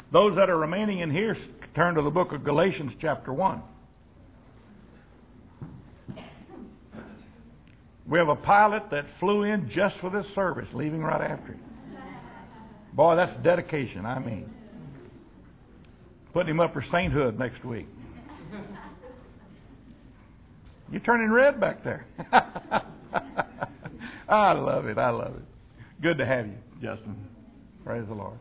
Those that are remaining in here, turn to the book of Galatians chapter 1. We have a pilot that flew in just for this service, leaving right after it. Boy, that's dedication, I mean. Putting him up for sainthood next week. You're turning red back there. I love it. I love it. Good to have you, Justin. Praise the Lord.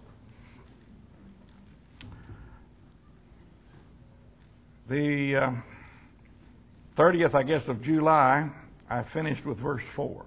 The 30th, I guess, of July, I finished with verse 4.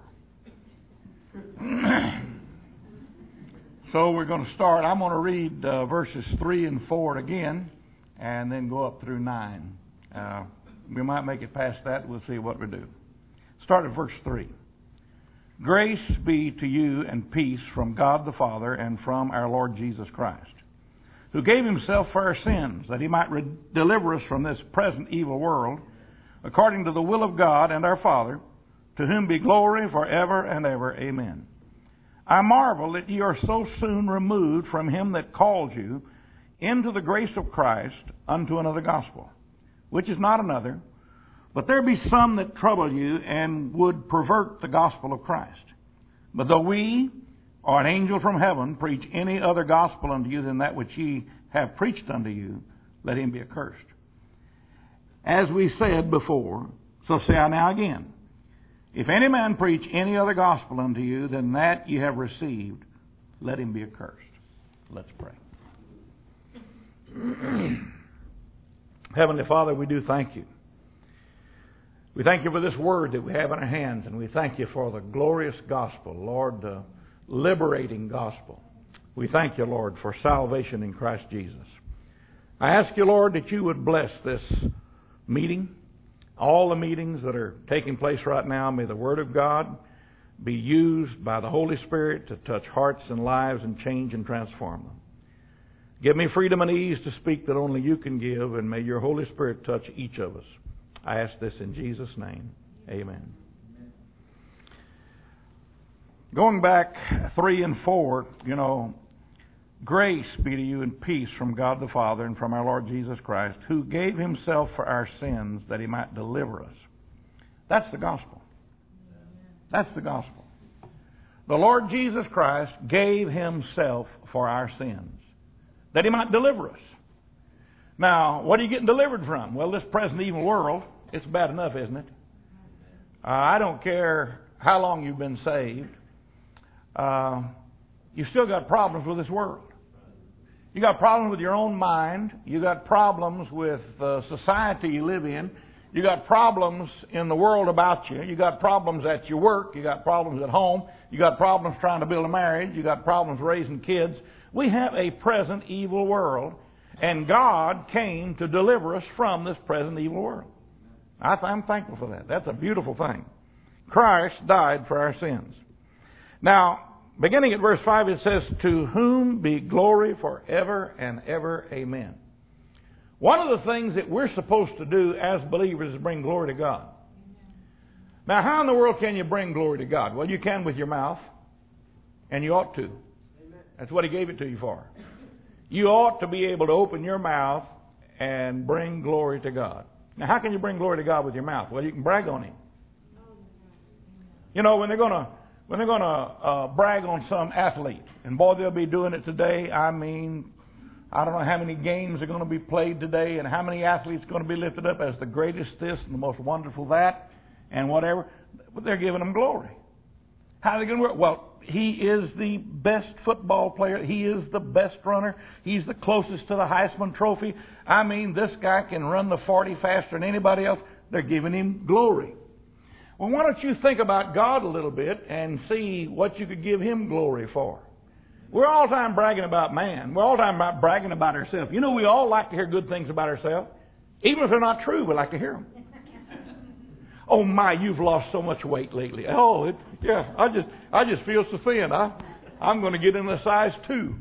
So we're going to start. I'm going to read verses 3 and 4 again, and then go up through 9. We might make it past that. We'll see what we do. Start at verse 3. Grace be to you and peace from God the Father and from our Lord Jesus Christ, who gave himself for our sins, that he might deliver us from this present evil world, according to the will of God and our Father, to whom be glory forever and ever. Amen. I marvel that ye are so soon removed from him that called you into the grace of Christ unto another gospel, which is not another, but there be some that trouble you and would pervert the gospel of Christ. But though we, or an angel from heaven, preach any other gospel unto you than that which ye have preached unto you, let him be accursed. As we said before, so say I now again, if any man preach any other gospel unto you than that ye have received, let him be accursed. Let's pray. Heavenly Father, we do thank you. We thank you for this word that we have in our hands, and we thank you for the glorious gospel, Lord, the liberating gospel. We thank you, Lord, for salvation in Christ Jesus. I ask you, Lord, that you would bless this meeting, all the meetings that are taking place right now. May the Word of God be used by the Holy Spirit to touch hearts and lives and change and transform them. Give me freedom and ease to speak that only you can give, and may your Holy Spirit touch each of us. I ask this in Jesus' name. Amen. Going back 3 and 4, grace be to you and peace from God the Father and from our Lord Jesus Christ, who gave himself for our sins that he might deliver us. That's the gospel. That's the gospel. The Lord Jesus Christ gave himself for our sins that he might deliver us. Now, what are you getting delivered from? Well, this present evil world, it's bad enough, isn't it? I don't care how long you've been saved. You've still got problems with this world. You got problems with your own mind. You got problems with the society you live in. You got problems in the world about you. You got problems at your work. You got problems at home. You got problems trying to build a marriage. You got problems raising kids. We have a present evil world, and God came to deliver us from this present evil world. I'm thankful for that. That's a beautiful thing. Christ died for our sins. Now, beginning at verse 5, it says, to whom be glory forever and ever. Amen. One of the things that we're supposed to do as believers is bring glory to God. Now, how in the world can you bring glory to God? Well, you can with your mouth, and you ought to. That's what he gave it to you for. You ought to be able to open your mouth and bring glory to God. Now, how can you bring glory to God with your mouth? Well, you can brag on him. When they're going to brag on some athlete, and boy, they'll be doing it today. I mean, I don't know how many games are going to be played today, and how many athletes are going to be lifted up as the greatest this and the most wonderful that, and whatever. But they're giving them glory. How are they going to work? Well, he is the best football player. He is the best runner. He's the closest to the Heisman Trophy. I mean, this guy can run the 40 faster than anybody else. They're giving him glory. Well, why don't you think about God a little bit and see what you could give him glory for? We're all the time bragging about man. We're all the time bragging about ourselves. We all like to hear good things about ourselves. Even if they're not true, we like to hear them. Oh my, you've lost so much weight lately. I just feel so thin. I'm going to get in a size 2,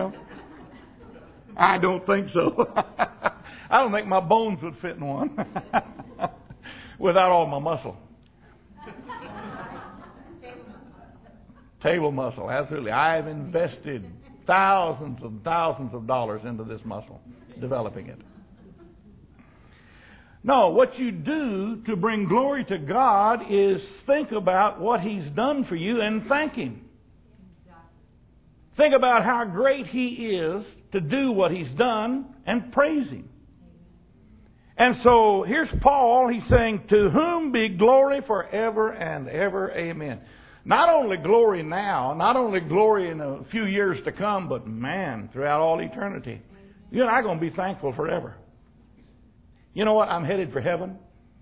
I don't think so. I don't think my bones would fit in one without all my muscle. Table muscle, absolutely. I've invested thousands and thousands of dollars into this muscle, developing it. No, what you do to bring glory to God is think about what He's done for you and thank Him. Think about how great He is to do what He's done and praise Him. And so here's Paul. He's saying, to whom be glory forever and ever. Amen. Not only glory now, not only glory in a few years to come, but man, throughout all eternity. You and I are going to be thankful forever. You know what? I'm headed for heaven.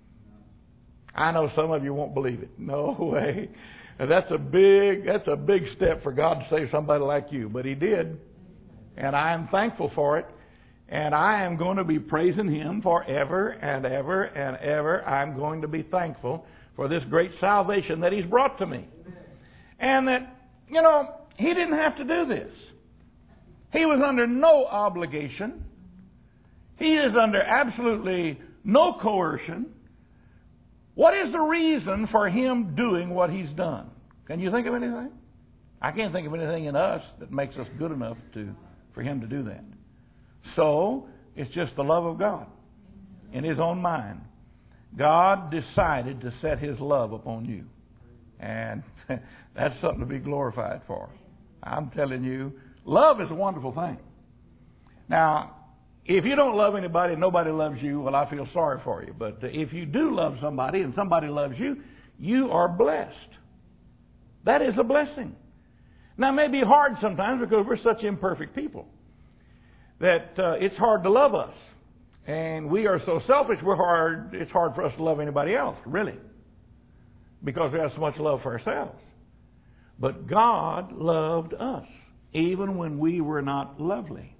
I know some of you won't believe it. No way. That's a big step for God to save somebody like you. But He did. And I am thankful for it. And I am going to be praising Him forever and ever and ever. I'm going to be thankful for this great salvation that He's brought to me. And that, He didn't have to do this. He was under no obligation. He is under absolutely no coercion. What is the reason for Him doing what He's done? Can you think of anything? I can't think of anything in us that makes us good enough for Him to do that. So, it's just the love of God in His own mind. God decided to set His love upon you. And that's something to be glorified for. I'm telling you, love is a wonderful thing. Now, if you don't love anybody, nobody loves you, well, I feel sorry for you. But if you do love somebody and somebody loves you, you are blessed. That is a blessing. Now, it may be hard sometimes because we're such imperfect people that it's hard to love us. And we are so selfish, it's hard for us to love anybody else, really. Because we have so much love for ourselves. But God loved us, even when we were not lovely.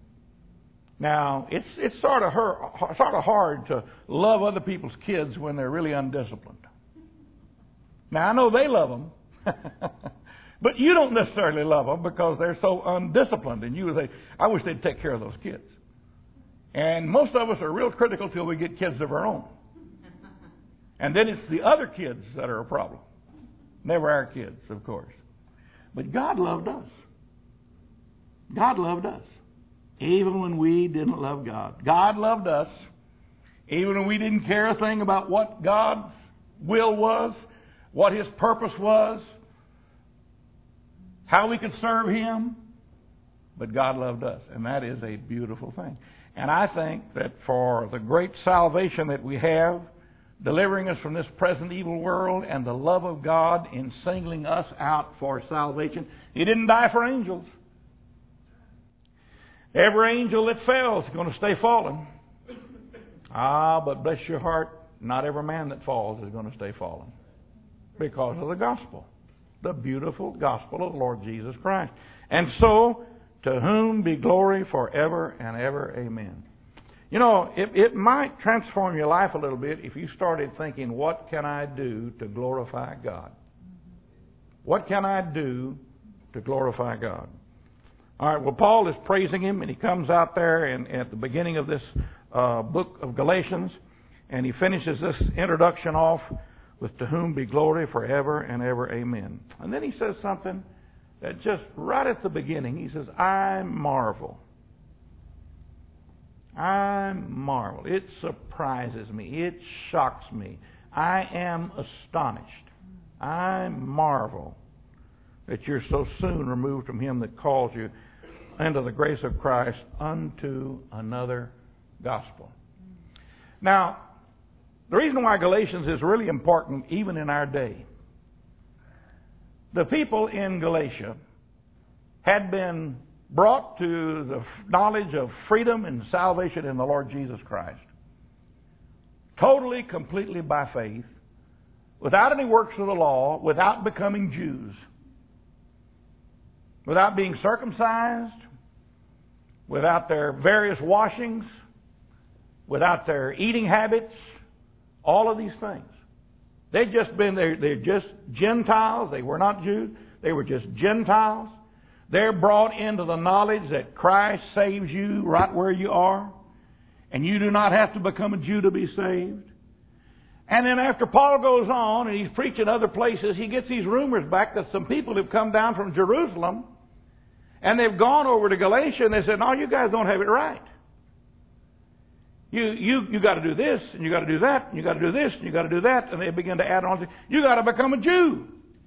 Now, it's sort of hard to love other people's kids when they're really undisciplined. Now, I know they love them, but you don't necessarily love them because they're so undisciplined. And you say, I wish they'd take care of those kids. And most of us are real critical till we get kids of our own. And then it's the other kids that are a problem. Never our kids, of course. But God loved us. God loved us. Even when we didn't love God. God loved us. Even when we didn't care a thing about what God's will was, what His purpose was, how we could serve Him. But God loved us. And that is a beautiful thing. And I think that for the great salvation that we have, delivering us from this present evil world, and the love of God in singling us out for salvation, He didn't die for angels. Every angel that fell is going to stay fallen. But bless your heart, not every man that falls is going to stay fallen. Because of the gospel. The beautiful gospel of the Lord Jesus Christ. And so, to whom be glory forever and ever. Amen. It might transform your life a little bit if you started thinking, what can I do to glorify God? What can I do to glorify God? All right, well, Paul is praising Him, and he comes out there at the beginning of this book of Galatians, and he finishes this introduction off with, to whom be glory forever and ever. Amen. And then he says something that just right at the beginning, he says, I marvel. I marvel. It surprises me. It shocks me. I am astonished. I marvel that you're so soon removed from Him that calls you into the grace of Christ unto another gospel. Now, the reason why Galatians is really important even in our day, the people in Galatia had been brought to the knowledge of freedom and salvation in the Lord Jesus Christ. Totally, completely by faith, without any works of the law, without becoming Jews, without being circumcised, without their various washings, without their eating habits, all of these things. They're just Gentiles. They were not Jews. They were just Gentiles. They're brought into the knowledge that Christ saves you right where you are. And you do not have to become a Jew to be saved. And then after Paul goes on and he's preaching other places, he gets these rumors back that some people have come down from Jerusalem And they've gone over to Galatia and they said, no, you guys don't have it right. You got to do this, and you got to do that, and you got to do this, and you got to do that. And they begin to add on. You got to become a Jew.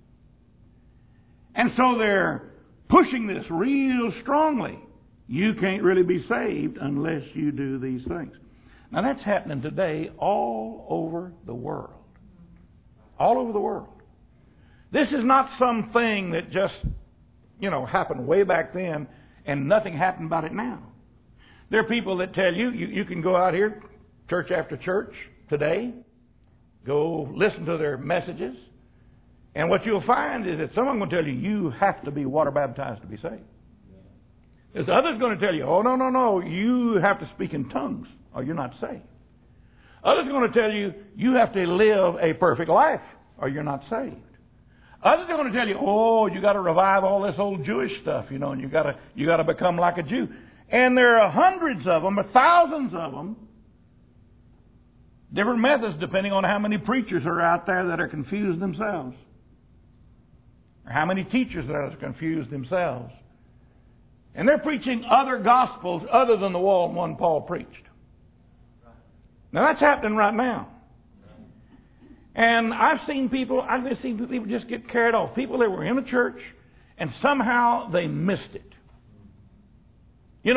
And so they're pushing this real strongly. You can't really be saved unless you do these things. Now that's happening today all over the world. All over the world. This is not something that just, happened way back then and nothing happened about it now. There are people that tell you, you can go out here, church after church today, go listen to their messages, and what you'll find is that someone will tell you, you have to be water baptized to be saved. There's others going to tell you, oh, no, you have to speak in tongues or you're not saved. Others are going to tell you, you have to live a perfect life or you're not saved. Others are going to tell you, oh, you got to revive all this old Jewish stuff, and you got to become like a Jew. And there are hundreds of them, or thousands of them, different methods depending on how many preachers are out there that are confused themselves. Or how many teachers that are confused themselves. And they're preaching other gospels other than the one Paul preached. Now that's happening right now. And I've seen people just get carried off. People that were in a church and somehow they missed it. In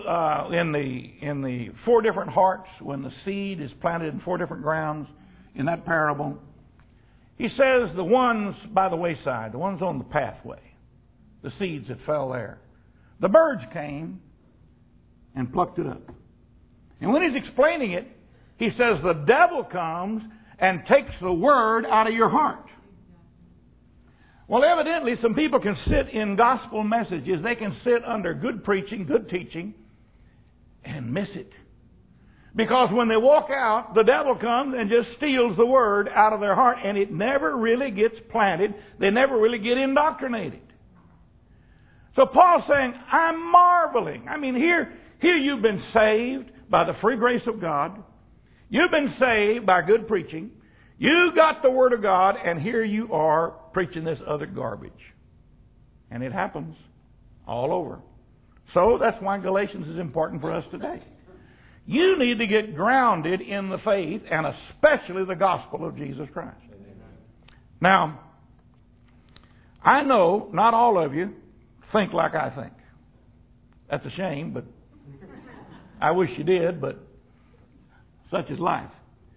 the 4 different hearts, when the seed is planted in 4 different grounds, in that parable, he says the ones by the wayside, the ones on the pathway, the seeds that fell there, the birds came and plucked it up. And when he's explaining it, he says the devil comes and takes the word out of your heart. Well, evidently, some people can sit in gospel messages. They can sit under good preaching, good teaching, and miss it. Because when they walk out, the devil comes and just steals the word out of their heart, and it never really gets planted. They never really get indoctrinated. So Paul's saying, I'm marveling. I mean, here you've been saved by the free grace of God. You've been saved by good preaching. You got the Word of God, and here you are preaching this other garbage. And it happens all over. So that's why Galatians is important for us today. You need to get grounded in the faith, and especially the gospel of Jesus Christ. Now, I know not all of you think like I think. That's a shame, but I wish you did, but such is life.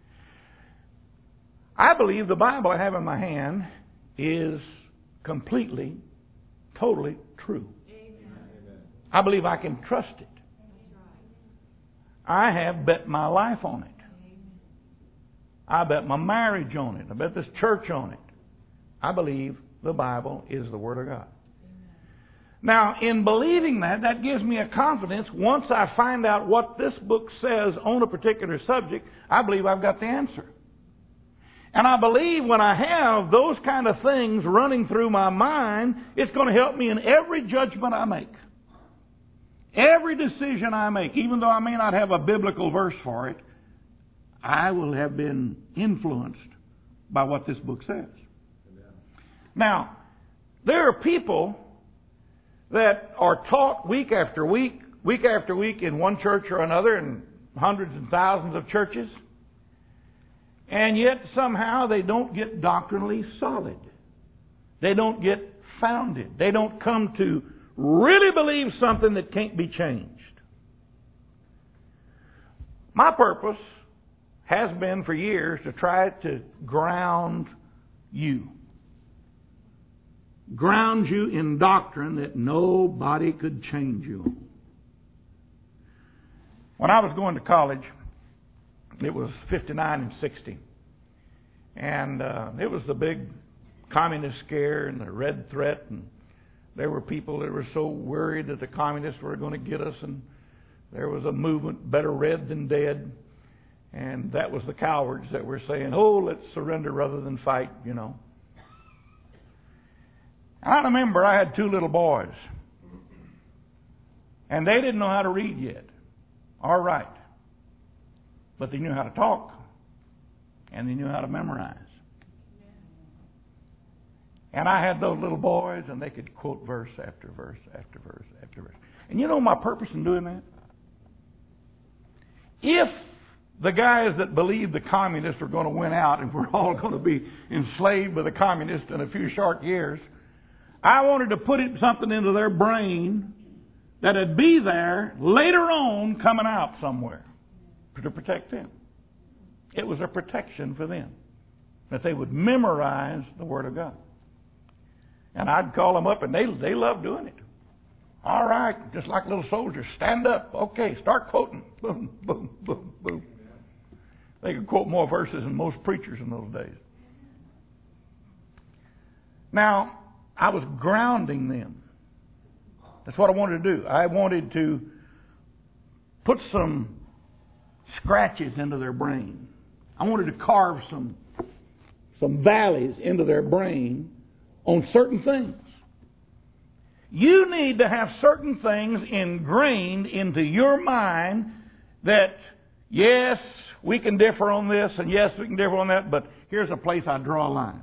I believe the Bible I have in my hand is completely, totally true. Amen. I believe I can trust it. I have bet my life on it. I bet my marriage on it. I bet this church on it. I believe the Bible is the Word of God. Now, in believing that gives me a confidence. Once I find out what this book says on a particular subject, I believe I've got the answer. And I believe when I have those kind of things running through my mind, it's going to help me in every judgment I make. Every decision I make, even though I may not have a biblical verse for it, I will have been influenced by what this book says. Amen. Now, there are people that are taught week after week in one church or another, in hundreds and thousands of churches, and yet somehow they don't get doctrinally solid. They don't get founded. They don't come to really believe something that can't be changed. My purpose has been for years to try to ground you. Ground you in doctrine that nobody could change you on. When I was going to college, it was 59 and 60. And it was the big communist scare and the red threat. And there were people that were so worried that the communists were going to get us. And there was a movement, better red than dead. And that was the cowards that were saying, oh, let's surrender rather than fight, And I remember I had 2 little boys. And they didn't know how to read yet or write. But they knew how to talk. And they knew how to memorize. And I had those little boys, and they could quote verse after verse after verse after verse. And you know my purpose in doing that? If the guys that believe the communists are going to win out and we're all going to be enslaved by the communists in a few short years, I wanted to put something into their brain that would be there later on coming out somewhere to protect them. It was a protection for them, that they would memorize the Word of God. And I'd call them up, and they love doing it. All right, just like little soldiers, stand up. Okay, start quoting. Boom, boom, boom, boom. They could quote more verses than most preachers in those days. Now, I was grounding them. That's what I wanted to do. I wanted to put some scratches into their brain. I wanted to carve some valleys into their brain on certain things. You need to have certain things ingrained into your mind that, yes, we can differ on this, and yes, we can differ on that, but here's a place I draw a line.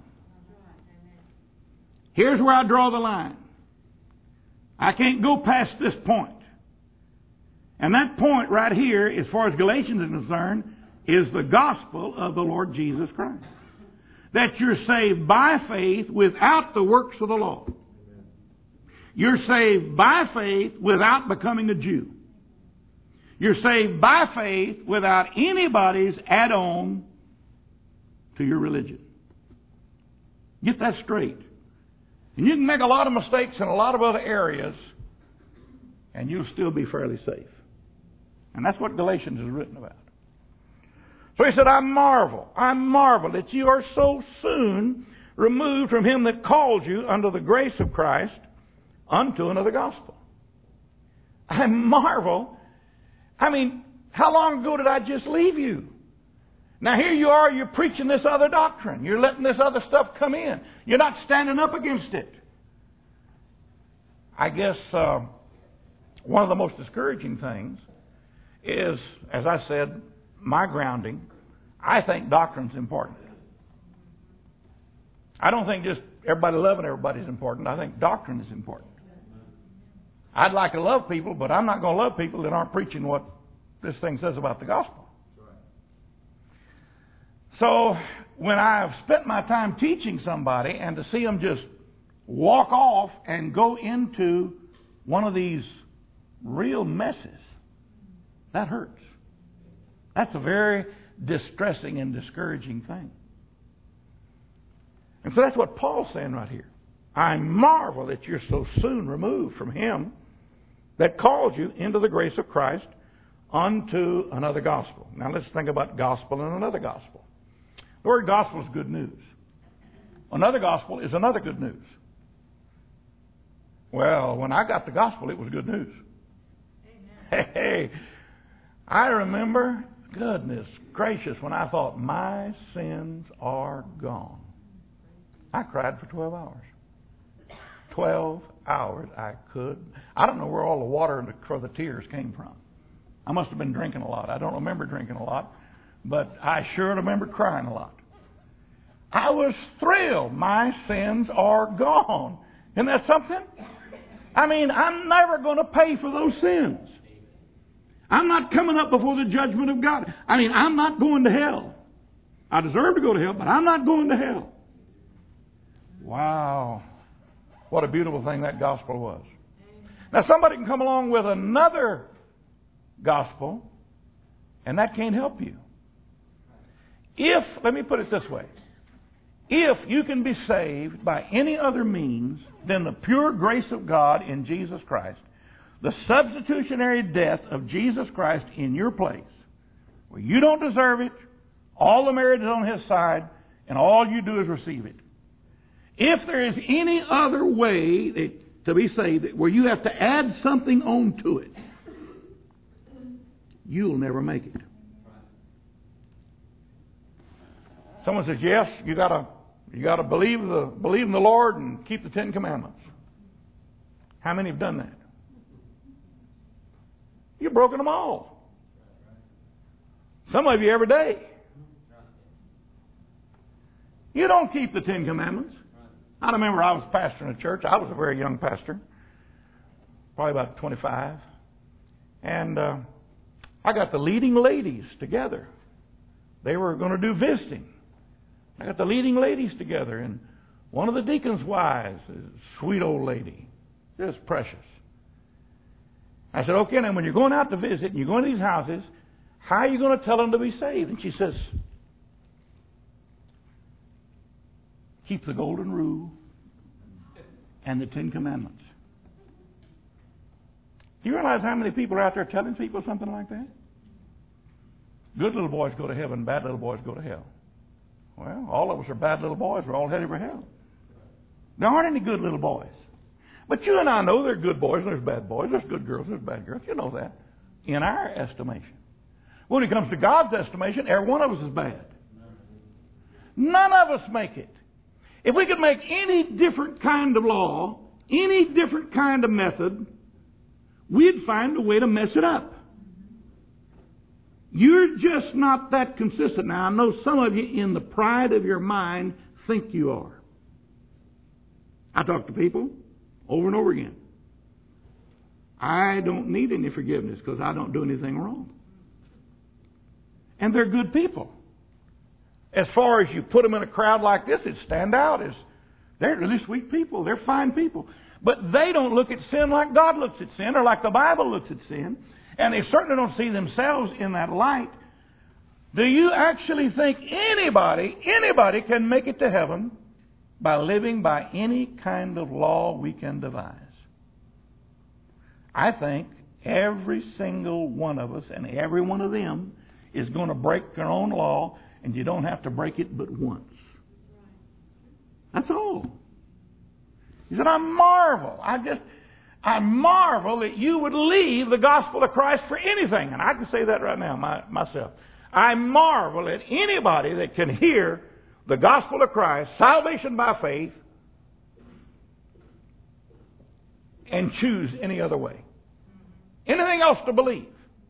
Here's where I draw the line. I can't go past this point. And that point right here, as far as Galatians is concerned, is the gospel of the Lord Jesus Christ. That you're saved by faith without the works of the law. You're saved by faith without becoming a Jew. You're saved by faith without anybody's add-on to your religion. Get that straight. And you can make a lot of mistakes in a lot of other areas, and you'll still be fairly safe. And that's what Galatians is written about. So he said, I marvel that you are so soon removed from him that called you under the grace of Christ unto another gospel. I marvel. I mean, how long ago did I just leave you? Now here you are, you're preaching this other doctrine. You're letting this other stuff come in. You're not standing up against it. I guess one of the most discouraging things is, as I said, my grounding. I think doctrine's important. I don't think just everybody loving everybody's important. I think doctrine is important. I'd like to love people, but I'm not going to love people that aren't preaching what this thing says about the gospel. So when I've spent my time teaching somebody and to see them just walk off and go into one of these real messes, that hurts. That's a very distressing and discouraging thing. And so that's what Paul's saying right here. I marvel that you're so soon removed from him that called you into the grace of Christ unto another gospel. Now let's think about gospel and another gospel. The word gospel is good news. Another gospel is another good news. Well, when I got the gospel, it was good news. Amen. Hey, I remember, goodness gracious, when I thought, my sins are gone. I cried for 12 hours. 12 hours I don't know where all the water for the tears came from. I must have been drinking a lot. I don't remember drinking a lot, but I sure remember crying a lot. I was thrilled. My sins are gone. Isn't that something? I mean, I'm never going to pay for those sins. I'm not coming up before the judgment of God. I mean, I'm not going to hell. I deserve to go to hell, but I'm not going to hell. Wow. What a beautiful thing that gospel was. Now, somebody can come along with another gospel, and that can't help you. Let me put it this way. If you can be saved by any other means than the pure grace of God in Jesus Christ, the substitutionary death of Jesus Christ in your place, where you don't deserve it, all the merit is on His side, and all you do is receive it. If there is any other way to be saved where you have to add something on to it, you'll never make it. Someone says, yes, you got to believe in the Lord and keep the Ten Commandments. How many have done that? You've broken them all. Some of you every day. You don't keep the Ten Commandments. I remember I was pastoring a church. I was a very young pastor, probably about 25. And I got the leading ladies together. They were going to do visiting. I got the leading ladies together, and one of the deacons' wives, a sweet old lady, just precious. I said, okay, now when you're going out to visit and you're going to these houses, how are you going to tell them to be saved? And she says, keep the golden rule and the 10 Commandments. Do you realize how many people are out there telling people something like that? Good little boys go to heaven, bad little boys go to hell. Well, all of us are bad little boys. We're all headed for hell. There aren't any good little boys. But you and I know there are good boys and there's bad boys. There's good girls, there's bad girls. You know that. In our estimation. When it comes to God's estimation, every one of us is bad. None of us make it. If we could make any different kind of law, any different kind of method, we'd find a way to mess it up. You're just not that consistent. Now, I know some of you in the pride of your mind think you are. I talk to people over and over again. I don't need any forgiveness because I don't do anything wrong. And they're good people. As far as you put them in a crowd like this, it stand out as they're really sweet people. They're fine people. But they don't look at sin like God looks at sin or like the Bible looks at sin. And they certainly don't see themselves in that light. Do you actually think anybody can make it to heaven by living by any kind of law we can devise? I think every single one of us and every one of them is going to break their own law, and you don't have to break it but once. That's all. He said, I marvel that you would leave the gospel of Christ for anything. And I can say that right now myself. I marvel at anybody that can hear the gospel of Christ, salvation by faith, and choose any other way. Anything else to believe.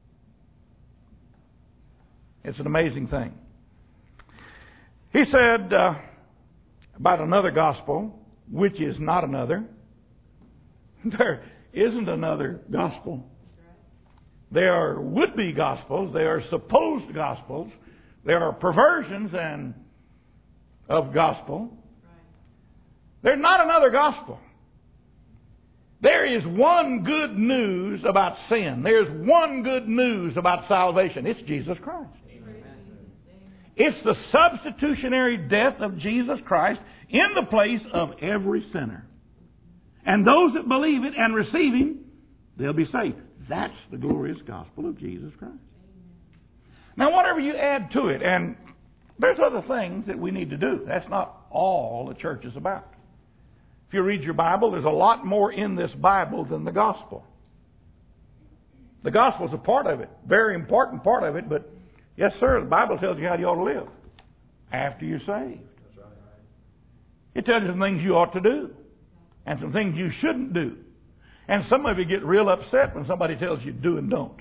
It's an amazing thing. He said about another gospel, which is not another. There isn't another gospel. There are would-be gospels. There are supposed gospels. There are perversions of gospel. There's not another gospel. There is one good news about sin. There's one good news about salvation. It's Jesus Christ. It's the substitutionary death of Jesus Christ in the place of every sinner. And those that believe it and receive Him, they'll be saved. That's the glorious gospel of Jesus Christ. Now, whatever you add to it, and there's other things that we need to do. That's not all the church is about. If you read your Bible, there's a lot more in this Bible than the gospel. The gospel is a part of it, very important part of it, but yes, sir, the Bible tells you how you ought to live after you're saved. It tells you some things you ought to do and some things you shouldn't do. And some of you get real upset when somebody tells you do and don't.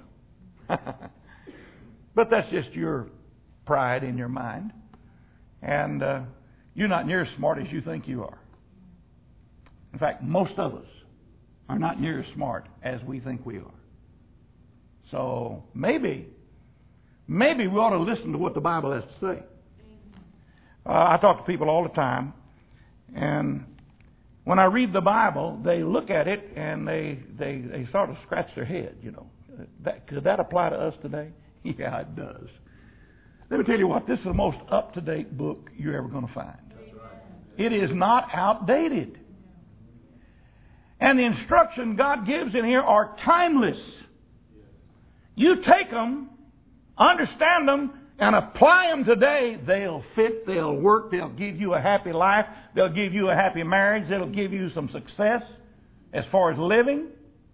But that's just your pride in your mind. And you're not near as smart as you think you are. In fact, most of us are not near as smart as we think we are. So maybe we ought to listen to what the Bible has to say. I talk to people all the time, and when I read the Bible, they look at it and they sort of scratch their head, you know. Could that apply to us today? Yeah, it does. Let me tell you what, this is the most up-to-date book you're ever going to find. It is not outdated. And the instruction God gives in here are timeless. You take them, understand them, and apply them today, they'll fit, they'll work, they'll give you a happy life, they'll give you a happy marriage, they'll give you some success as far as living.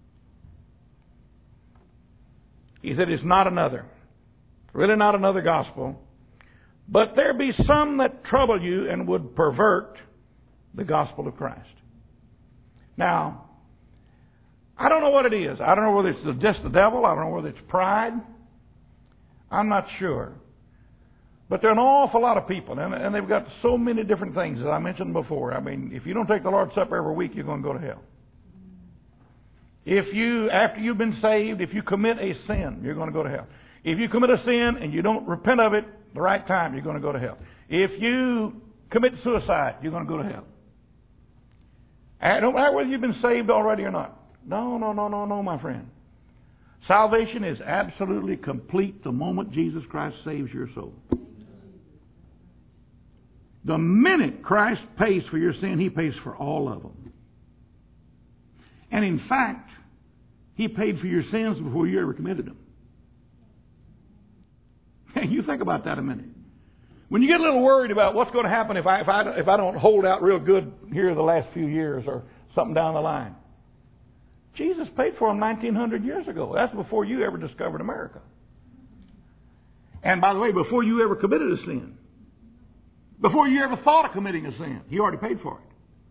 He said it's not another. Really not another gospel. But there be some that trouble you and would pervert the gospel of Christ. Now, I don't know what it is. I don't know whether it's just the devil. I don't know whether it's pride. I'm not sure. But there are an awful lot of people, and they've got so many different things, as I mentioned before. I mean, if you don't take the Lord's Supper every week, you're going to go to hell. If you, after you've been saved, if you commit a sin, you're going to go to hell. If you commit a sin and you don't repent of it the right time, you're going to go to hell. If you commit suicide, you're going to go to hell. It don't matter whether you've been saved already or not. No, my friend. Salvation is absolutely complete the moment Jesus Christ saves your soul. The minute Christ pays for your sin, He pays for all of them. And in fact, He paid for your sins before you ever committed them. Hey, you think about that a minute. When you get a little worried about what's going to happen if I don't hold out real good here the last few years or something down the line. Jesus paid for them 1900 years ago. That's before you ever discovered America. And by the way, before you ever committed a sin. Before you ever thought of committing a sin. He already paid for it.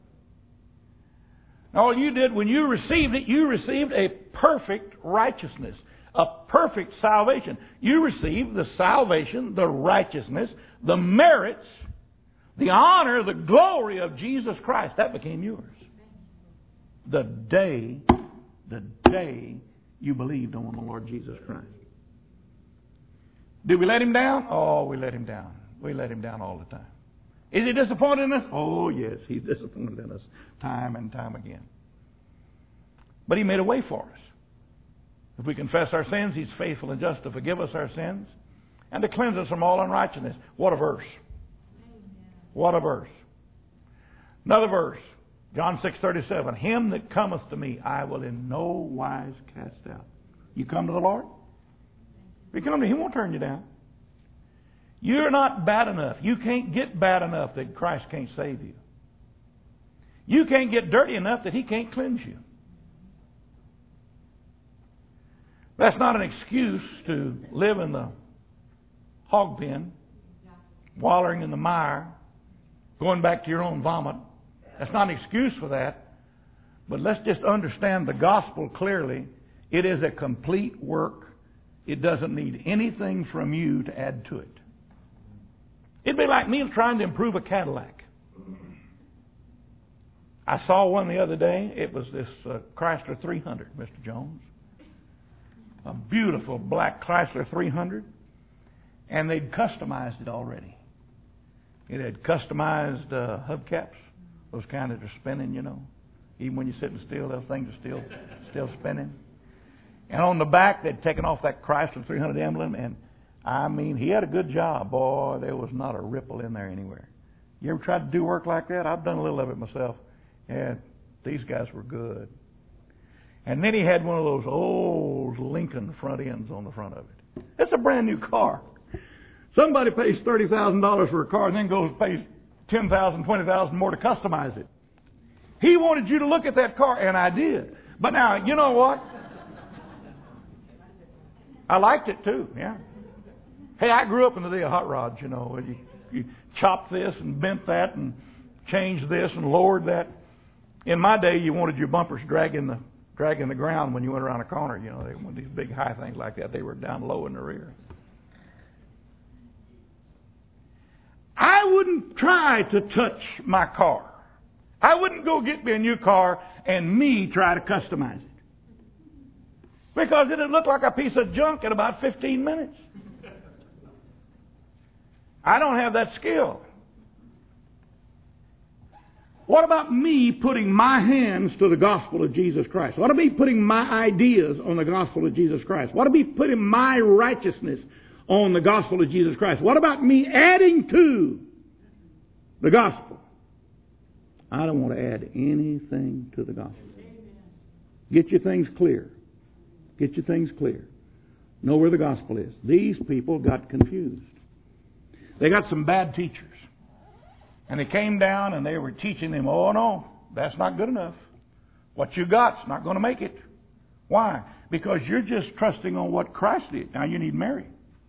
Now, all you did when you received it, you received a perfect righteousness. A perfect salvation. You received the salvation, the righteousness, the merits, the honor, the glory of Jesus Christ. That became yours. The day you believed on the Lord Jesus Christ. Did we let Him down? Oh, we let Him down. We let Him down all the time. Is He disappointed in us? Oh, yes, He's disappointed in us time and time again. But He made a way for us. If we confess our sins, He's faithful and just to forgive us our sins and to cleanse us from all unrighteousness. What a verse. What a verse. Another verse. John 6:37. Him that cometh to me, I will in no wise cast out. You come to the Lord? If you come to Him, He won't turn you down. You're not bad enough. You can't get bad enough that Christ can't save you. You can't get dirty enough that He can't cleanse you. That's not an excuse to live in the hog pen, wallowing in the mire, going back to your own vomit. That's not an excuse for that. But let's just understand the gospel clearly. It is a complete work. It doesn't need anything from you to add to it. It'd be like me trying to improve a Cadillac. I saw one the other day. It was this Chrysler 300, Mr. Jones. A beautiful black Chrysler 300. And they'd customized it already. It had customized hubcaps. Those kind that are spinning, you know. Even when you're sitting still, those things are still spinning. And on the back, they'd taken off that Chrysler 300 emblem. And, I mean, he had a good job. Boy, there was not a ripple in there anywhere. You ever tried to do work like that? I've done a little of it myself. And these guys were good. And then he had one of those old Lincoln front ends on the front of it. It's a brand new car. Somebody pays $30,000 for a car and then goes and pays $10,000, $20,000 more to customize it. He wanted you to look at that car, and I did. But now, you know what? I liked it too, yeah. Hey, I grew up in the day of hot rods, you know. You chopped this and bent that and changed this and lowered that. In my day, you wanted your bumpers dragging the ground when you went around a corner. You know, they wanted these big high things like that. They were down low in the rear. I wouldn't try to touch my car. I wouldn't go get me a new car and me try to customize it. Because it'd look like a piece of junk in about 15 minutes. I don't have that skill. What about me putting my hands to the gospel of Jesus Christ? What about me putting my ideas on the gospel of Jesus Christ? What about me putting my righteousness on the gospel of Jesus Christ? What about me adding to the gospel? I don't want to add anything to the gospel. Get your things clear. Get your things clear. Know where the gospel is. These people got confused. They got some bad teachers. And they came down and they were teaching them, oh no, that's not good enough. What you got's not going to make it. Why? Because you're just trusting on what Christ did. Now you need Mary.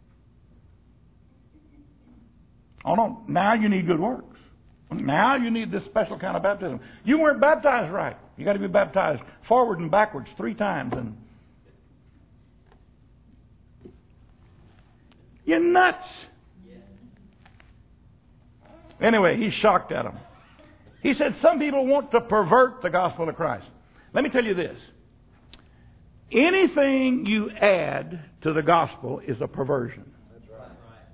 Oh no, now you need good works. Now you need this special kind of baptism. You weren't baptized right. You got to be baptized forward and backwards 3 times. And you're nuts. Anyway, he's shocked at them. He said, some people want to pervert the gospel of Christ. Let me tell you this. Anything you add to the gospel is a perversion. That's right.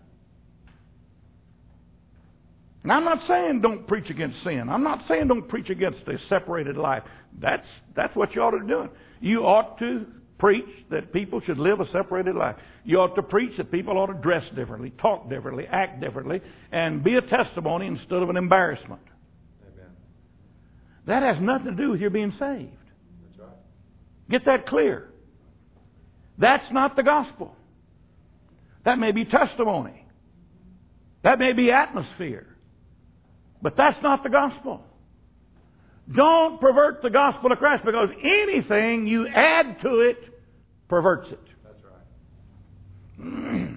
And I'm not saying don't preach against sin. I'm not saying don't preach against a separated life. That's what you ought to be doing. You ought to preach that people should live a separated life. You ought to preach that people ought to dress differently, talk differently, act differently, and be a testimony instead of an embarrassment. Amen. That has nothing to do with your being saved. That's right. Get that clear. That's not the gospel. That may be testimony. That may be atmosphere. But that's not the gospel. Don't pervert the gospel of Christ, because anything you add to it perverts it. That's right.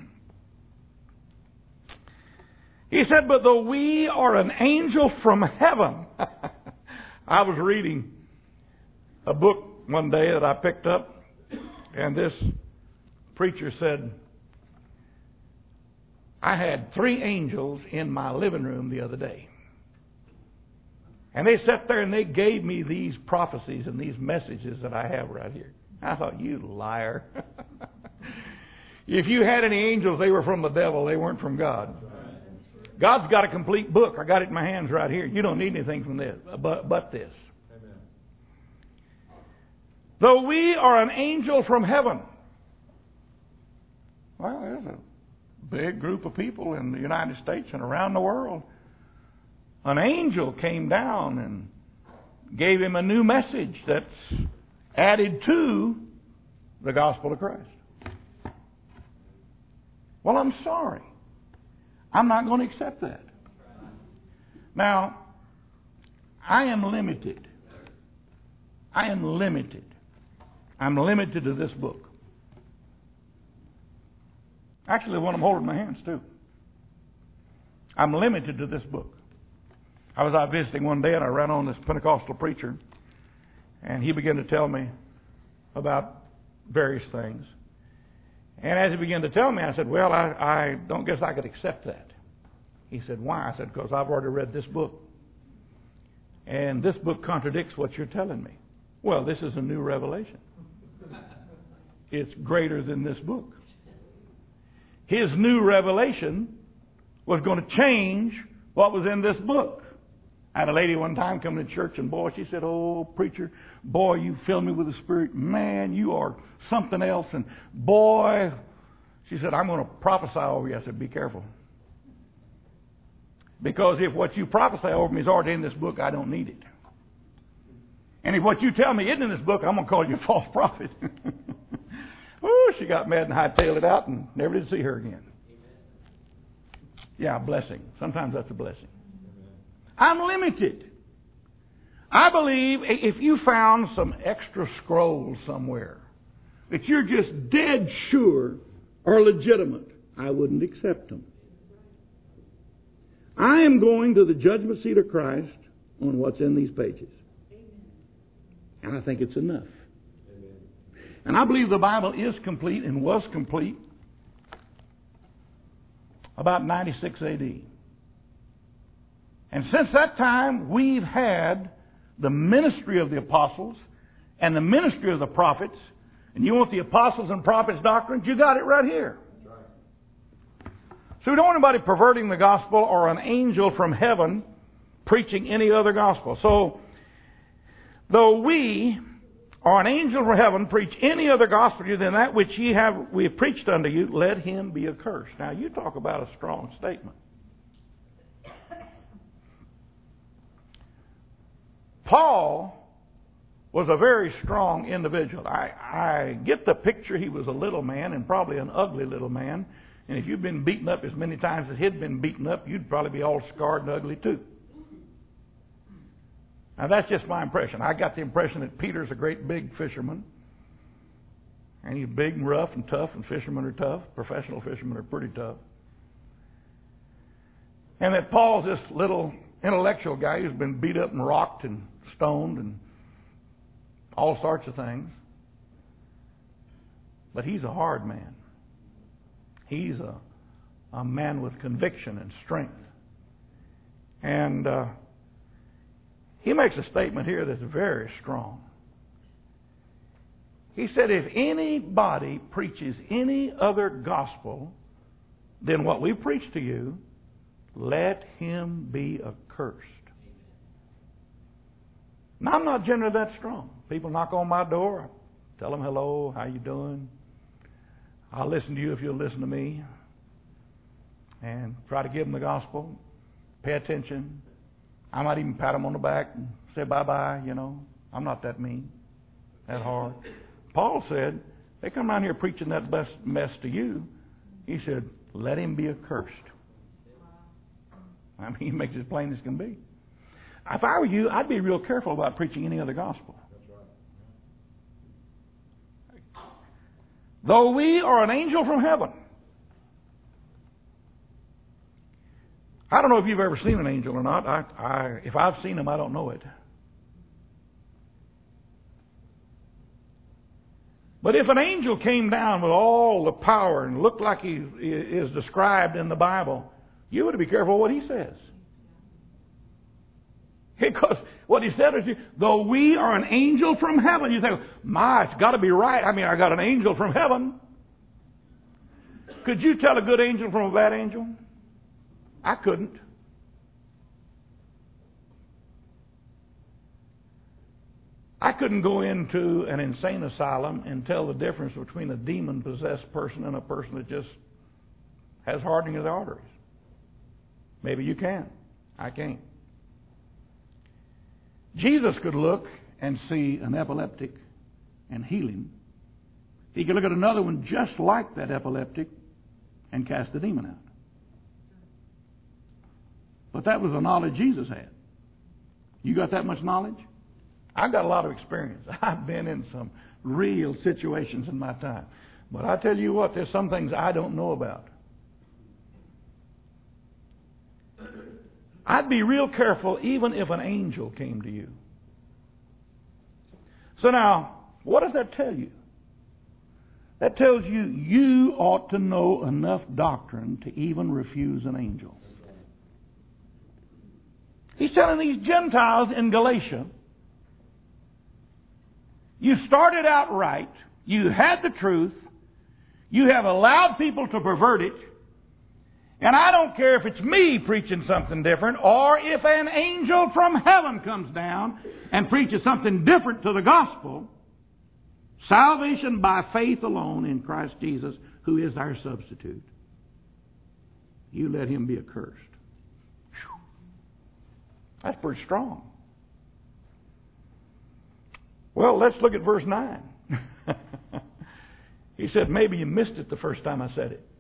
He said, but though we are an angel from heaven. I was reading a book one day that I picked up, and this preacher said, I had 3 angels in my living room the other day. And they sat there and they gave me these prophecies and these messages that I have right here. I thought, you liar. If you had any angels, they were from the devil. They weren't from God. God's got a complete book. I got it in my hands right here. You don't need anything from this, but this. Amen. Though we are an angel from heaven. Well, there's a big group of people in the United States and around the world. An angel came down and gave him a new message that's added to the gospel of Christ. Well, I'm sorry. I'm not going to accept that. Now, I am limited. I'm limited to this book. Actually, the one I'm holding in my hands, too. I'm limited to this book. I was out visiting one day and I ran on this Pentecostal preacher, and he began to tell me about various things. And as he began to tell me, I said, well, I don't guess I could accept that. He said, why? I said, because I've already read this book. And this book contradicts what you're telling me. Well, this is a new revelation. It's greater than this book. His new revelation was going to change what was in this book. I had a lady one time come to church, and boy, she said, oh, preacher, boy, you fill me with the Spirit. Man, you are something else. And boy, she said, I'm going to prophesy over you. I said, be careful. Because if what you prophesy over me is already in this book, I don't need it. And if what you tell me isn't in this book, I'm going to call you a false prophet. Oh, she got mad and hightailed it out and never did see her again. Yeah, a blessing. Sometimes that's a blessing. I'm limited. I believe if you found some extra scrolls somewhere that you're just dead sure are legitimate, I wouldn't accept them. I am going to the judgment seat of Christ on what's in these pages. And I think it's enough. And I believe the Bible is complete and was complete about 96 A.D. And since that time, we've had the ministry of the apostles and the ministry of the prophets. And you want the apostles and prophets doctrines? You got it right here. So we don't want anybody perverting the gospel or an angel from heaven preaching any other gospel. So, though we or an angel from heaven preach any other gospel to you than that which we have preached unto you, let him be accursed. Now, you talk about a strong statement. Paul was a very strong individual. I get the picture he was a little man, and probably an ugly little man. And if you'd been beaten up as many times as he'd been beaten up, you'd probably be all scarred and ugly too. Now that's just my impression. I got the impression that Peter's a great big fisherman. And he's big and rough and tough, and fishermen are tough. Professional fishermen are pretty tough. And that Paul's this little intellectual guy who's been beat up and rocked and stoned and all sorts of things. But he's a hard man. He's a man with conviction and strength. And he makes a statement here that's very strong. He said, if anybody preaches any other gospel than what we preach to you, let him be accursed. Now, I'm not generally that strong. People knock on my door, I tell them hello, how you doing? I'll listen to you if you'll listen to me. And try to give them the gospel. Pay attention. I might even pat them on the back and say bye-bye, you know. I'm not that mean, that hard. Paul said, they come around here preaching that mess to you. He said, let him be accursed. I mean, he makes it as plain as can be. If I were you, I'd be real careful about preaching any other gospel. Though we are an angel from heaven. I don't know if you've ever seen an angel or not. If I've seen them, I don't know it. But if an angel came down with all the power and looked like he is described in the Bible, you would be careful what he says. Because what he said is, though we are an angel from heaven, you think, it's got to be right. I mean, I got an angel from heaven. Could you tell a good angel from a bad angel? I couldn't. I couldn't go into an insane asylum and tell the difference between a demon-possessed person and a person that just has hardening of the arteries. Maybe you can. I can't. Jesus could look and see an epileptic and heal him. He could look at another one just like that epileptic and cast the demon out. But that was the knowledge Jesus had. You got that much knowledge? I've got a lot of experience. I've been in some real situations in my time. But I tell you what, there's some things I don't know about. I'd be real careful even if an angel came to you. So now, what does that tell you? That tells you you ought to know enough doctrine to even refuse an angel. He's telling these Gentiles in Galatia, you started out right, you had the truth, you have allowed people to pervert it, and I don't care if it's me preaching something different or if an angel from heaven comes down and preaches something different to the gospel. Salvation by faith alone in Christ Jesus, who is our substitute. You let him be accursed. Whew. That's pretty strong. Well, let's look at verse 9. He said, maybe you missed it the first time I said it.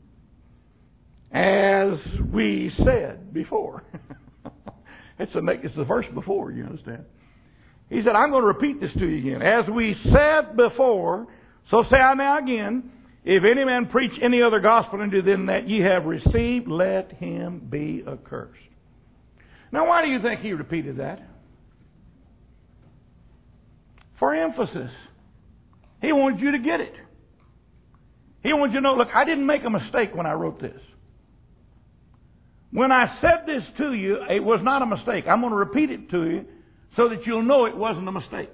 As we said before. It's the verse before, you understand. He said, I'm going to repeat this to you again. As we said before, so say I now again, if any man preach any other gospel unto them that ye have received, let him be accursed. Now, why do you think he repeated that? For emphasis. He wanted you to get it. He wanted you to know, look, I didn't make a mistake when I wrote this. When I said this to you, it was not a mistake. I'm going to repeat it to you so that you'll know it wasn't a mistake.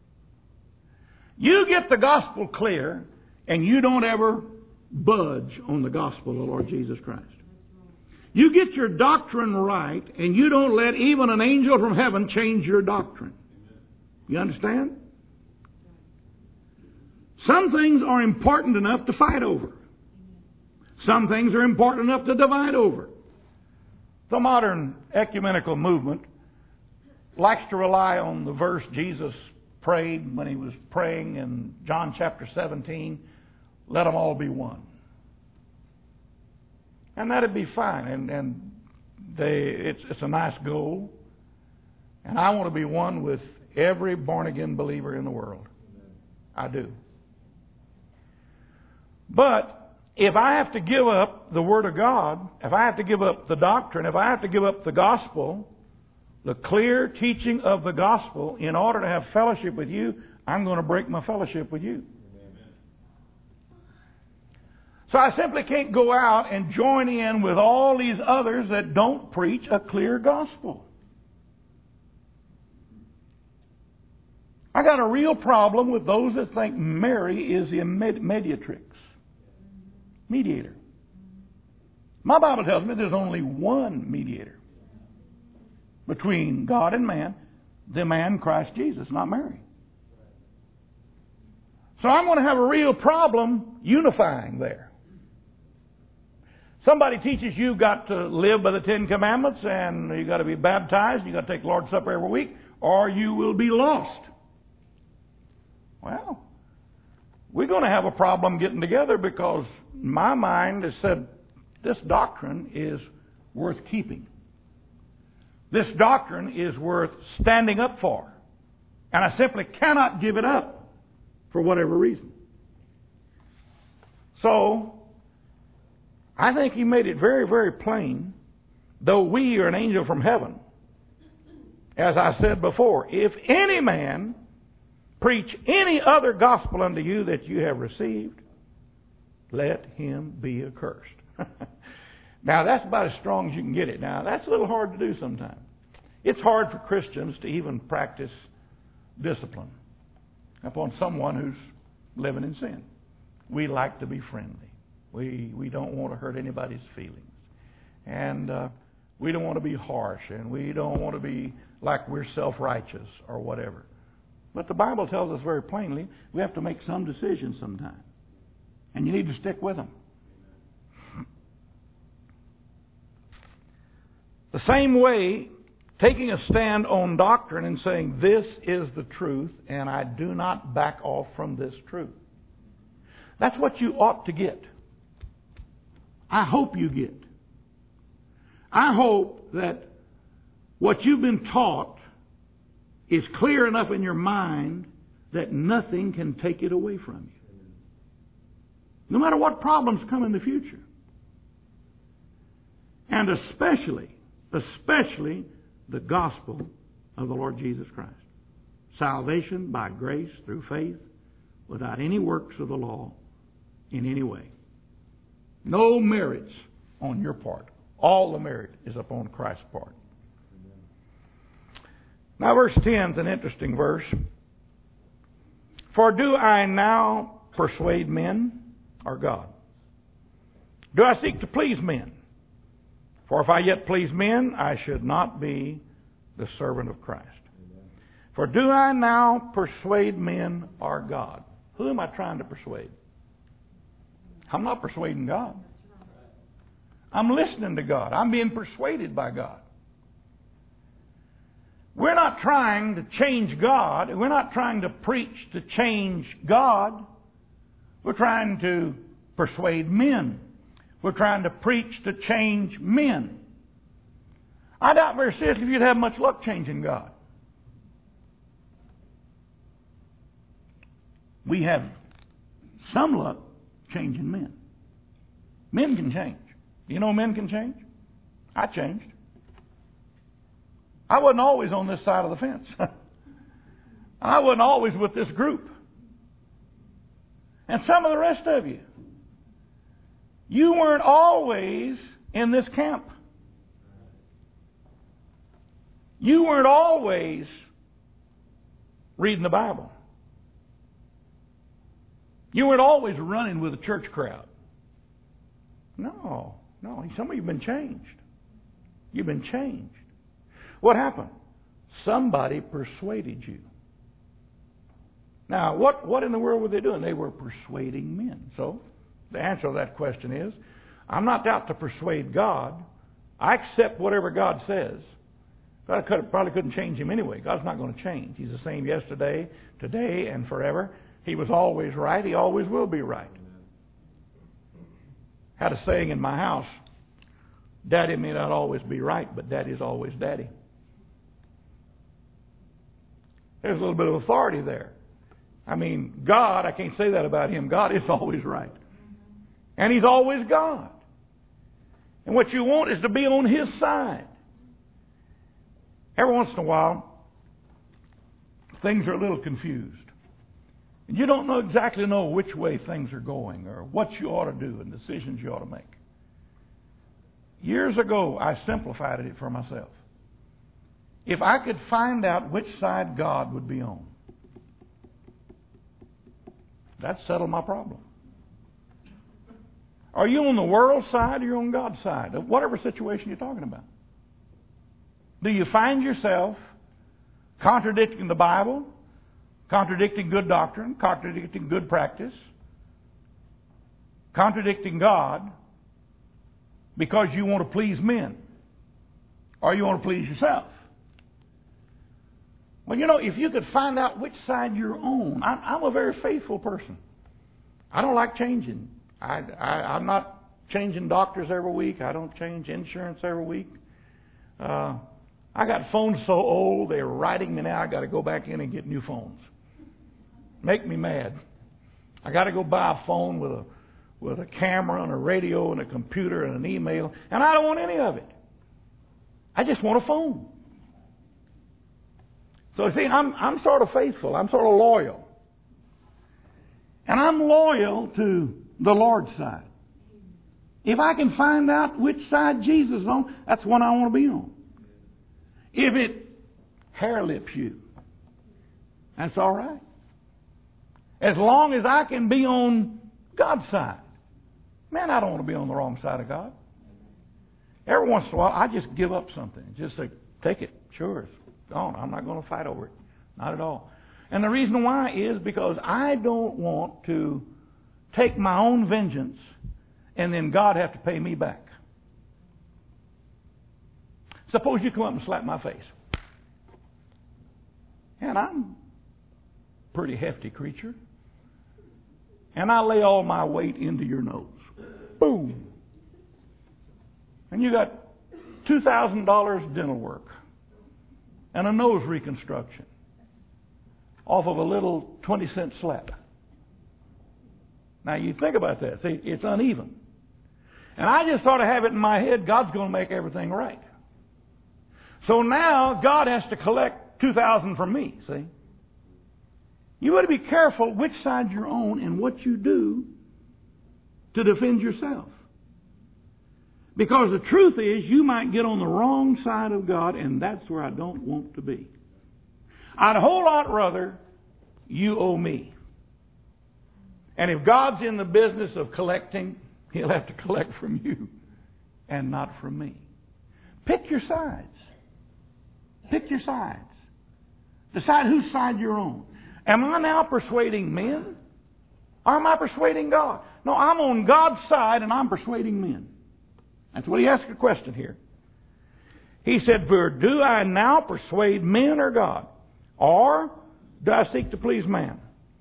You get the gospel clear, and you don't ever budge on the gospel of the Lord Jesus Christ. You get your doctrine right, and you don't let even an angel from heaven change your doctrine. You understand? Some things are important enough to fight over. Some things are important enough to divide over. The modern ecumenical movement likes to rely on the verse Jesus prayed when he was praying in John chapter 17, let them all be one. And that'd be fine. It's a nice goal. And I want to be one with every born-again believer in the world. I do. But if I have to give up the Word of God, if I have to give up the doctrine, if I have to give up the gospel, the clear teaching of the gospel, in order to have fellowship with you, I'm going to break my fellowship with you. So I simply can't go out and join in with all these others that don't preach a clear gospel. I got a real problem with those that think Mary is the mediatrix. Mediator. My Bible tells me there's only one mediator between God and man, the man Christ Jesus, not Mary. So I'm going to have a real problem unifying there. Somebody teaches you've got to live by the Ten Commandments and you've got to be baptized, you've got to take Lord's Supper every week, or you will be lost. Well, we're going to have a problem getting together because my mind has said this doctrine is worth keeping. This doctrine is worth standing up for. And I simply cannot give it up for whatever reason. So, I think he made it very, very plain, though we are an angel from heaven. As I said before, if any man preach any other gospel unto you that you have received, let him be accursed. Now, that's about as strong as you can get it. Now, that's a little hard to do sometimes. It's hard for Christians to even practice discipline upon someone who's living in sin. We like to be friendly. We don't want to hurt anybody's feelings. And we don't want to be harsh. And we don't want to be like we're self-righteous or whatever. But the Bible tells us very plainly we have to make some decisions sometime. And you need to stick with them. The same way, taking a stand on doctrine and saying, this is the truth, and I do not back off from this truth. That's what you ought to get. I hope you get. I hope that what you've been taught is clear enough in your mind that nothing can take it away from you. No matter what problems come in the future. And especially the gospel of the Lord Jesus Christ. Salvation by grace through faith without any works of the law in any way. No merits on your part. All the merit is upon Christ's part. Now verse 10 is an interesting verse. For do I now persuade men or God? Do I seek to please men? For if I yet please men, I should not be the servant of Christ. For do I now persuade men or God? Who am I trying to persuade? I'm not persuading God. I'm listening to God. I'm being persuaded by God. We're not trying to change God. We're not trying to preach to change God. We're trying to persuade men. We're trying to preach to change men. I doubt very seriously if you'd have much luck changing God. We have some luck changing men. Men can change. You know men can change? I changed. I wasn't always on this side of the fence. I wasn't always with this group. And some of the rest of you, you weren't always in this camp. You weren't always reading the Bible. You weren't always running with a church crowd. No. Some of you have been changed. You've been changed. What happened? Somebody persuaded you. Now, what in the world were they doing? They were persuading men. So, the answer to that question is, I'm not out to persuade God. I accept whatever God says. God probably couldn't change him anyway. God's not going to change. He's the same yesterday, today, and forever. He was always right. He always will be right. Had a saying in my house, Daddy may not always be right, but Daddy's always Daddy. There's a little bit of authority there. I mean, God, I can't say that about him. God is always right. And he's always God. And what you want is to be on his side. Every once in a while, things are a little confused. And you don't exactly know which way things are going or what you ought to do and decisions you ought to make. Years ago, I simplified it for myself. If I could find out which side God would be on, that settled my problem. Are you on the world's side or you're on God's side? Of whatever situation you're talking about. Do you find yourself contradicting the Bible, contradicting good doctrine, contradicting good practice, contradicting God because you want to please men or you want to please yourself? Well, you know, if you could find out which side you're on, I'm a very faithful person. I don't like changing. I'm not changing doctors every week. I don't change insurance every week. I got phones so old, they're writing me now. I got to go back in and get new phones. Make me mad. I got to go buy a phone with a camera and a radio and a computer and an email, and I don't want any of it. I just want a phone. So see, I'm sort of faithful. I'm sort of loyal. And I'm loyal to the Lord's side. If I can find out which side Jesus is on, that's one I want to be on. If it hair lips you, that's all right. As long as I can be on God's side. Man, I don't want to be on the wrong side of God. Every once in a while, I just give up something. Just say, take it. Sure, it's gone. I'm not going to fight over it. Not at all. And the reason why is because I don't want to take my own vengeance and then God have to pay me back. Suppose you come up and slap my face. And I'm a pretty hefty creature. And I lay all my weight into your nose. Boom. And you got $2,000 dental work and a nose reconstruction off of a little 20-cent slap. Now you think about that. See, it's uneven. And I just sort of have it in my head, God's going to make everything right. So now God has to collect $2,000 from me, see? You ought to be careful which side you're on and what you do to defend yourself. Because the truth is, you might get on the wrong side of God, and that's where I don't want to be. I'd a whole lot rather you owe me. And if God's in the business of collecting, He'll have to collect from you and not from me. Pick your sides. Pick your sides. Decide whose side you're on. Am I now persuading men? Or am I persuading God? No, I'm on God's side and I'm persuading men. That's what he asked a question here. He said, "For do I now persuade men or God? Or do I seek to please man?"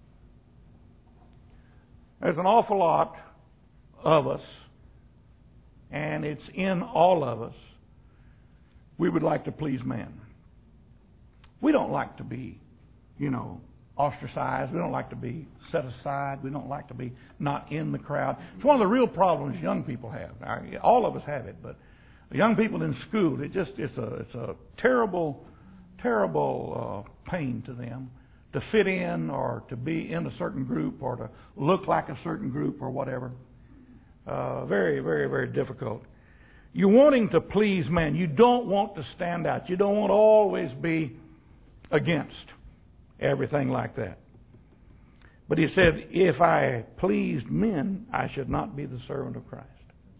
There's an awful lot of us, and it's in all of us. We would like to please man. We don't like to be, ostracized. We don't like to be set aside. We don't like to be not in the crowd. It's one of the real problems young people have. All of us have it, but young people in school, it's a terrible, terrible pain to them to fit in or to be in a certain group or to look like a certain group or whatever. Very, very, very difficult. You're wanting to please man. You don't want to stand out. You don't want to always be against everything like that. But he said, if I pleased men, I should not be the servant of Christ.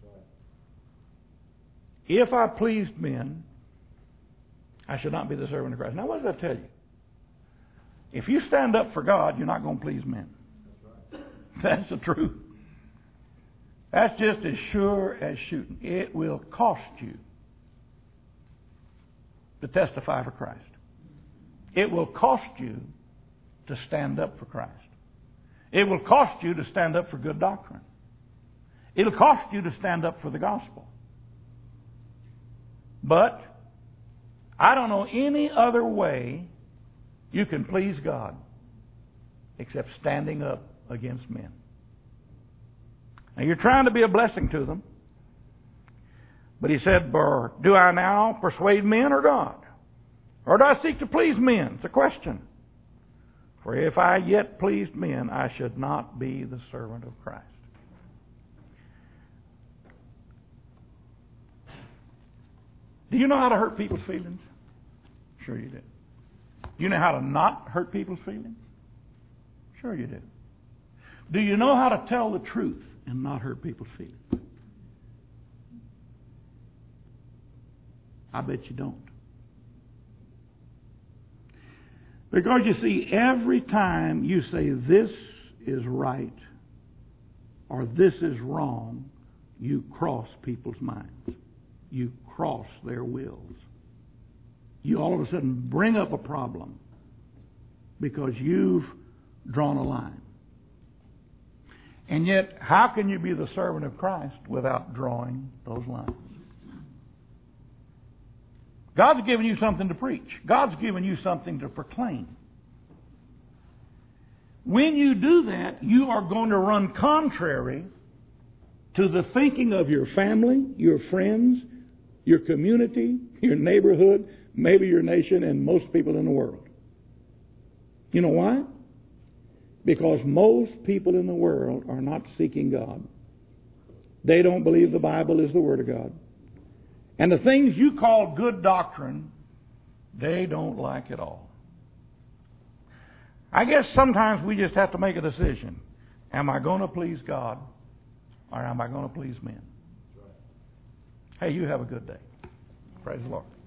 If I pleased men, I should not be the servant of Christ. Now, what does that tell you? If you stand up for God, you're not going to please men. That's the truth. That's just as sure as shooting. It will cost you to testify for Christ. It will cost you to stand up for Christ. It will cost you to stand up for good doctrine. It'll cost you to stand up for the gospel. But I don't know any other way you can please God except standing up against men. Now you're trying to be a blessing to them. But he said, do I now persuade men or God? Or do I seek to please men? It's a question. For if I yet pleased men, I should not be the servant of Christ. Do you know how to hurt people's feelings? Sure you do. Do you know how to not hurt people's feelings? Sure you do. Do you know how to tell the truth and not hurt people's feelings? I bet you don't. Because you see, every time you say this is right or this is wrong, you cross people's minds. You cross their wills. You all of a sudden bring up a problem because you've drawn a line. And yet, how can you be the servant of Christ without drawing those lines? God's given you something to preach. God's given you something to proclaim. When you do that, you are going to run contrary to the thinking of your family, your friends, your community, your neighborhood, maybe your nation, and most people in the world. You know why? Because most people in the world are not seeking God. They don't believe the Bible is the Word of God. And the things you call good doctrine, they don't like at all. I guess sometimes we just have to make a decision. Am I going to please God or am I going to please men? Hey, you have a good day. Praise the Lord.